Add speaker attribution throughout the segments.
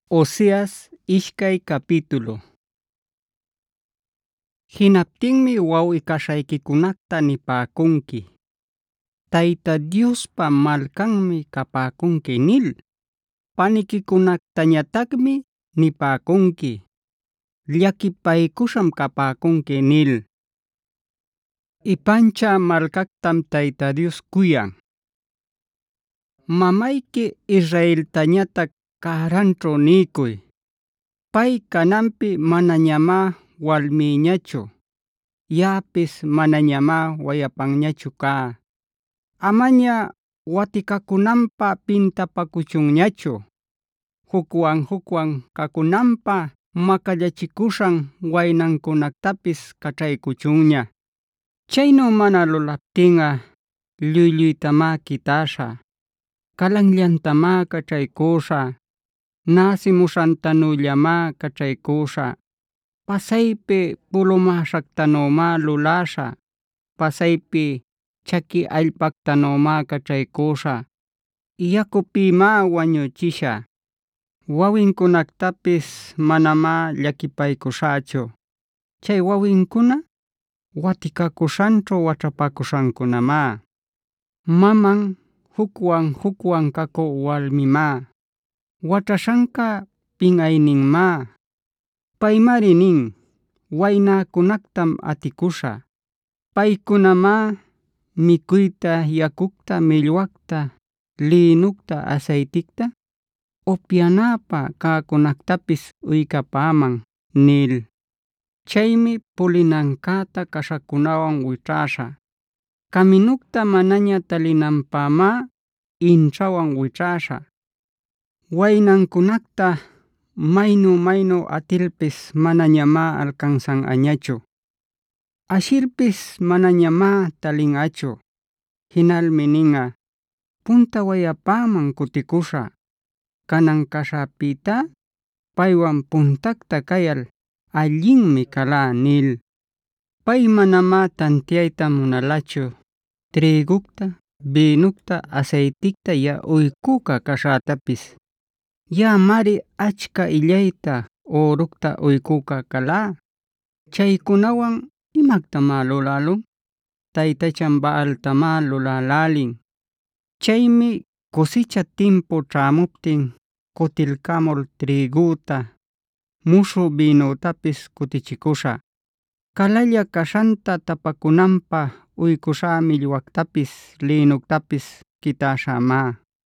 Speaker 1: Oseas ishkay capítulo. Hinaptinmi waw'ikashaykikunata nipäkunki: Tayta Diospa malkanmi kapäkunki nil. Panikikunaktañataqmi nipäkunki: llakipaykusham kapäkunki nil. Ipancha malkactam Tayta Dios kuyan. Mamayki Israeltañataq karanćhu niykuy: Pay kananpi manañamá walmïñachu, yaꞌapis manañamá wayapanñachu kaa. Amaña watikakunanpä pintapakuchunñachu, hukwan kakunanpä makallachikushan waynankunatapis kaćhaykuchunña. Chaynu mana lulaptinꞌa lluy-lluytamá kitaśhä, kalanllantamá kaćhaykuśhä, näsimuśhantanullamá kaćhaykuśhä, pasaypi pulumäśhaqtanümá lulaśhä, pasaypi chaki allpactanümá kaćhaykuśhä, yakupïmá wañuchishä. Wawinkunactapis manamá llakipaykuśhächu. Chay wawinkuna watikakushanćhu wach'apakushankunamá. Maman hukwan kaku walmimá, wach'ashanka pinꞌayninmá. Paymari nin: waynäkunactam atikuśhä. Paykunamá mikuyta, yakucta, millwacta, lïnucta, aceiticta upyanäpä cäcunactapis uycapäman nil. Chaymi pulinancäta kashakunawan wićhäśhä. Caminucta manaña talinanpämá inćhawan wićhäśhä. Waynancunacta maynu atilpis manañamá alcanzanꞌañachu. Ashirpis manañamá talinꞌachu. Hinalmi ninꞌa: punta wayapäman kutikuśhä. Kanan kashäpita paywan puntacta kayal allinmi kalá nil. Pay manamá tantiayta munalachu trïgucta, binucta, aceiticta uyküca kashätapis. Yaꞌamari achka illayta, uructa uyküca kalá. Chaykunawan ¿imactamá lulälun? Taytachan Baaltamá lulälälin. Chaymi kusicha timpu ćhämuptin kutilkamul trïguta, muśhü binutapis kutichikuśhä. Kalalla kashanta tapakunanpä uykuśhä millwactapis lïnuctapis kitaśhämá.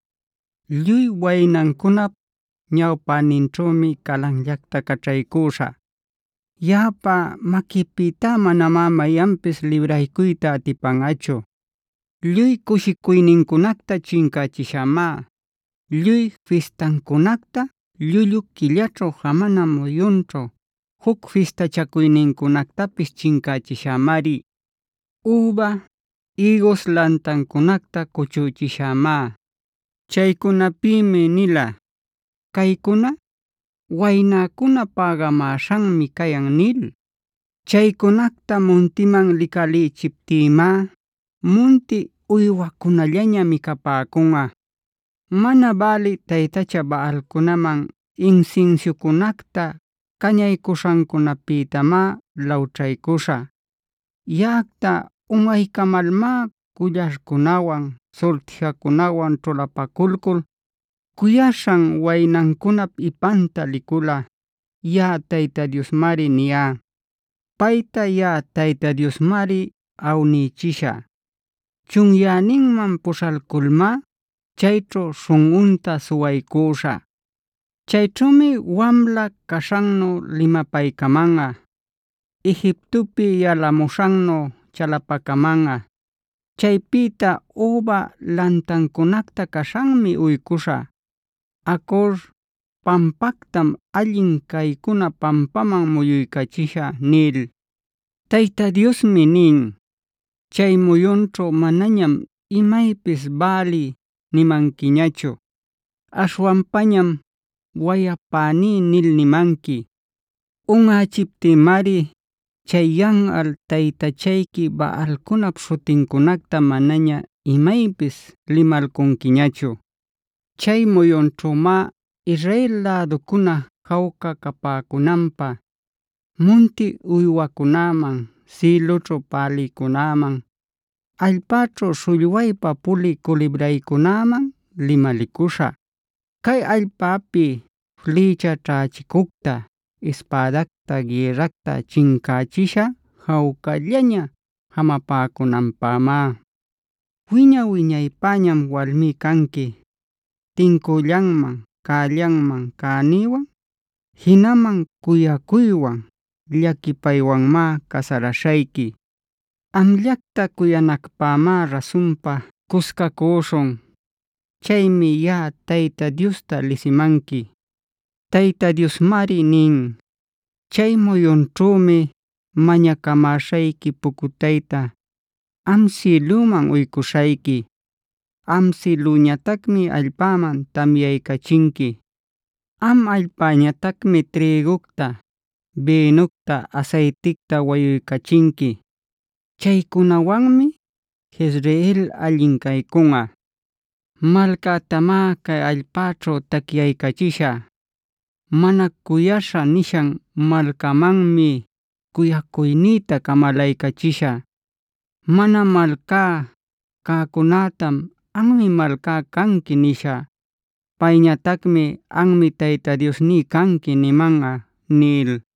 Speaker 1: Lluy waynancunap ñawpäninćhuumi kalanllacta kaćhaykuśhä. Yaꞌapa maquipïtá manamá mayanpis libraykuyta atipanꞌachu. Lluy kushikuynincunacta chinkachishamá. Lluy fiestancunacta llullu killaćhu jamana muyunćhu huk fiestachakuynincunactapis chinkachishamari. Uva, higos lantancunacta kuchüchishamá. Chaykunapïmi nila: Kaykuna waynäkuna pägamäśhanmi kayan nil. Chaykunacta muntiman likalichiptïmá munti uywakunallañami kapäkunꞌa. Mana bali taytacha Baalkunaman inciensiukunacta kañaykushankunapïtamá lawćhaykuśhä. Yaꞌacta unꞌaykamalmá kuyaśhkunawan, surtijakunawan ćhulapakulkul kuyaśhan waynancunap ipanta likulä. Yaꞌa Tayta Diosmari niyá. Payta yaꞌa Tayta Diosmari awnïchishä. Chunyäninman puśhalkulmá chayćhu śhunꞌunta suwaykuśhä. Chayćhumi wamla kashannu limapaykamanꞌa, Egiptopi yalamuśhannu chalapakamanꞌa. Chaypïta uva lantancunacta kashanmi uykuśhä. Acor pampactam allin kaykuna pampaman muyuycachishä nil. Tayta Diosmi nin: Chay muyunćhu manañam imaypis bali nimankiñachu. Aśhwanpañam wayapäní nil nimanki. Unꞌächiptïmari chay yanꞌal taytachayki Baalkunap śhutincunacta manaña imaypis limalkunkiñachu. Chay muyunćhümá Israel lädukuna jawka kapäkunanpaq munti uywakunaman, cilućhu pälikunaman, allpaćhu śhullwaypa puli culibraykunaman limalikuśhä. Kay allpapi flecha ćhächikuqta, espadacta, guerracta chinkachisha jawkallaña jamapäkunanpämá. Wiña wiñaypañam walmi kanki, tinkullanman, kallanman kaniwan, hinaman kuyakuywan, llakipaywanmá kasarashayki. Amllaqta kuyanakpämá rasunpa kuskakuśhun. Chaymi Tayta Diosta lisimanki. Tayta Diosmari nin: chay muyunćhuumi mañakamäshayki pukutayta am cieluman uykushayki. Am cieluñataqmi allpaman tamyaykachinki. Am allpañataqmi trïgucta, binucta, aceiticta wayuykachinki. Chaykunawanmi Jezreel allinkaykunqa. Malkatamá kay allpaćhu takyaykachishä. Mana kuyasha nishan malkamanmi kuyakuyniyta kamalaykachishä. Mana malka käkunatam anmi malka kanki nishä. Payñataqmi anmi Tayta Diosní kanki nimanqa nil.